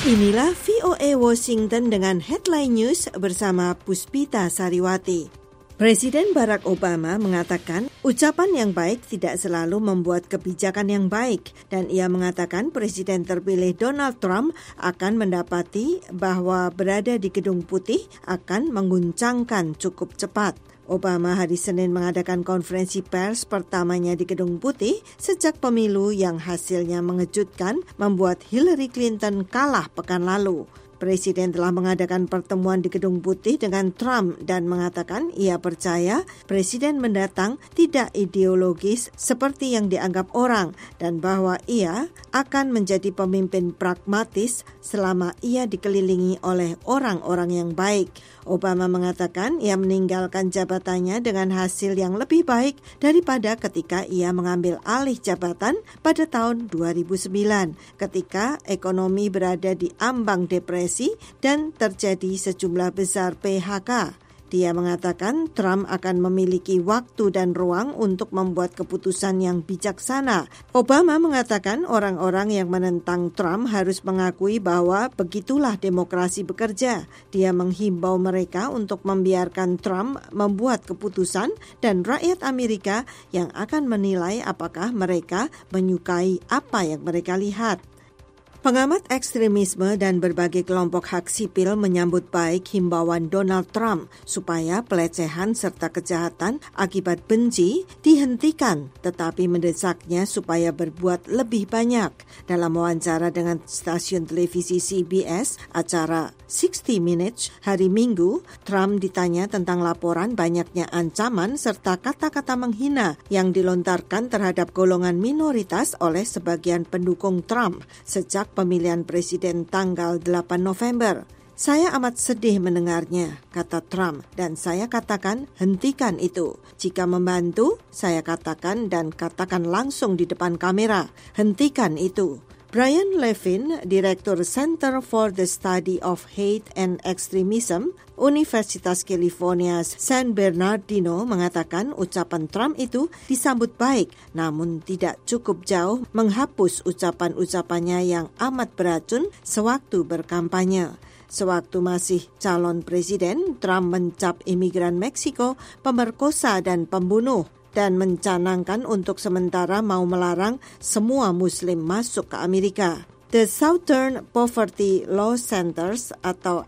Inilah VOA Washington dengan Headline News bersama Puspita Sariwati. Presiden Barack Obama mengatakan ucapan yang baik tidak selalu membuat kebijakan yang baik, dan ia mengatakan Presiden terpilih Donald Trump akan mendapati bahwa berada di Gedung Putih akan mengguncangkan cukup cepat. Obama hari Senin mengadakan konferensi pers pertamanya di Gedung Putih sejak pemilu yang hasilnya mengejutkan membuat Hillary Clinton kalah pekan lalu. Presiden telah mengadakan pertemuan di Gedung Putih dengan Trump dan mengatakan ia percaya Presiden mendatang tidak ideologis seperti yang dianggap orang dan bahwa ia akan menjadi pemimpin pragmatis selama ia dikelilingi oleh orang-orang yang baik. Obama mengatakan ia meninggalkan jabatannya dengan hasil yang lebih baik daripada ketika ia mengambil alih jabatan pada tahun 2009 ketika ekonomi berada di ambang depresi dan terjadi sejumlah besar PHK. Dia mengatakan Trump akan memiliki waktu dan ruang untuk membuat keputusan yang bijaksana. Obama mengatakan orang-orang yang menentang Trump harus mengakui bahwa begitulah demokrasi bekerja. Dia menghimbau mereka untuk membiarkan Trump membuat keputusan dan rakyat Amerika yang akan menilai apakah mereka menyukai apa yang mereka lihat. Pengamat ekstremisme dan berbagai kelompok hak sipil menyambut baik himbauan Donald Trump supaya pelecehan serta kejahatan akibat benci dihentikan, tetapi mendesaknya supaya berbuat lebih banyak. Dalam wawancara dengan stasiun televisi CBS, acara 60 Minutes hari Minggu, Trump ditanya tentang laporan banyaknya ancaman serta kata-kata menghina yang dilontarkan terhadap golongan minoritas oleh sebagian pendukung Trump sejak pemilihan presiden tanggal 8 November. Saya amat sedih mendengarnya, kata Trump, dan saya katakan hentikan itu. Jika membantu, saya katakan dan katakan langsung di depan kamera, hentikan itu. Brian Levin, Direktur Center for the Study of Hate and Extremism, Universitas California San Bernardino mengatakan ucapan Trump itu disambut baik, namun tidak cukup jauh menghapus ucapan-ucapannya yang amat beracun sewaktu berkampanye. Sewaktu masih calon presiden, Trump mencap imigran Meksiko pemerkosa dan pembunuh, dan mencanangkan untuk sementara mau melarang semua Muslim masuk ke Amerika. The Southern Poverty Law Centers atau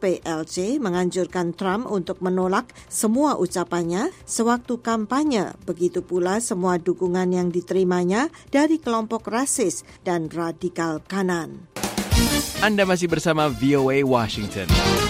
SPLC menganjurkan Trump untuk menolak semua ucapannya sewaktu kampanye, begitu pula semua dukungan yang diterimanya dari kelompok rasis dan radikal kanan. Anda masih bersama VOA Washington.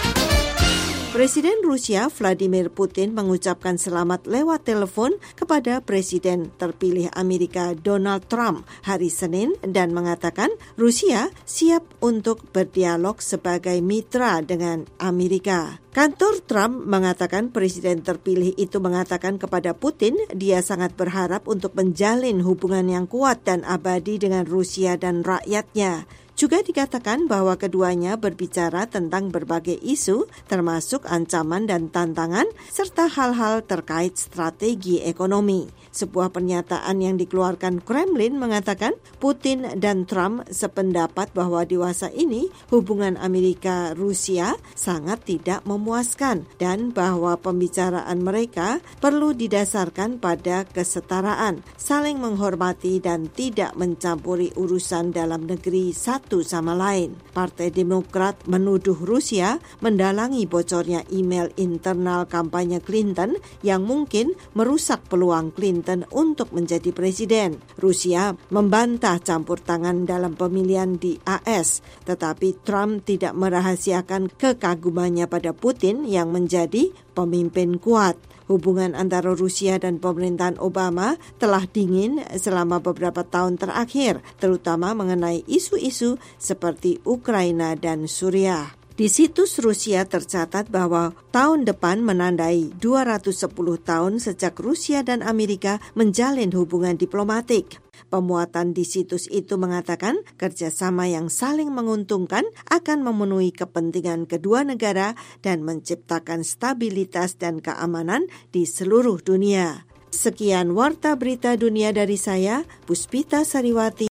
Presiden Rusia Vladimir Putin mengucapkan selamat lewat telepon kepada Presiden terpilih Amerika Donald Trump hari Senin dan mengatakan Rusia siap untuk berdialog sebagai mitra dengan Amerika. Kantor Trump mengatakan Presiden terpilih itu mengatakan kepada Putin dia sangat berharap untuk menjalin hubungan yang kuat dan abadi dengan Rusia dan rakyatnya. Juga dikatakan bahwa keduanya berbicara tentang berbagai isu, termasuk ancaman dan tantangan, serta hal-hal terkait strategi ekonomi. Sebuah pernyataan yang dikeluarkan Kremlin mengatakan Putin dan Trump sependapat bahwa di masa ini hubungan Amerika-Rusia sangat tidak memuaskan dan bahwa pembicaraan mereka perlu didasarkan pada kesetaraan, saling menghormati dan tidak mencampuri urusan dalam negeri satu sama lain. Partai Demokrat menuduh Rusia mendalangi bocornya email internal kampanye Clinton yang mungkin merusak peluang Clinton untuk menjadi presiden. Rusia membantah campur tangan dalam pemilihan di AS, tetapi Trump tidak merahasiakan kekagumannya pada Putin yang menjadi pemimpin kuat. Hubungan antara Rusia dan pemerintahan Obama telah dingin selama beberapa tahun terakhir, terutama mengenai isu-isu seperti Ukraina dan Suriah. Di situs Rusia tercatat bahwa tahun depan menandai 210 tahun sejak Rusia dan Amerika menjalin hubungan diplomatik. Pemuatan di situs itu mengatakan kerjasama yang saling menguntungkan akan memenuhi kepentingan kedua negara dan menciptakan stabilitas dan keamanan di seluruh dunia. Sekian Warta Berita Dunia dari saya, Puspita Sariwati.